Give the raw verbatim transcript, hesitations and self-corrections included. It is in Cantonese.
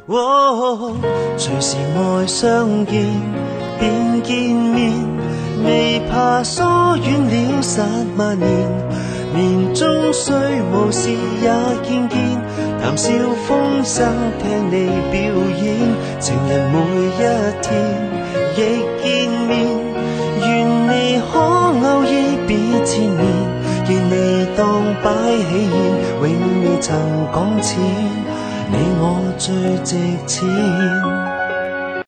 哦，隨時愛相見，便見面，未怕疏遠了十萬年。年終雖無事也見見，談笑風生聽你表演。情人每一天亦見面，願你可偶爾別纏綿，見你當擺喜宴，永未曾講錢。你我最值錢。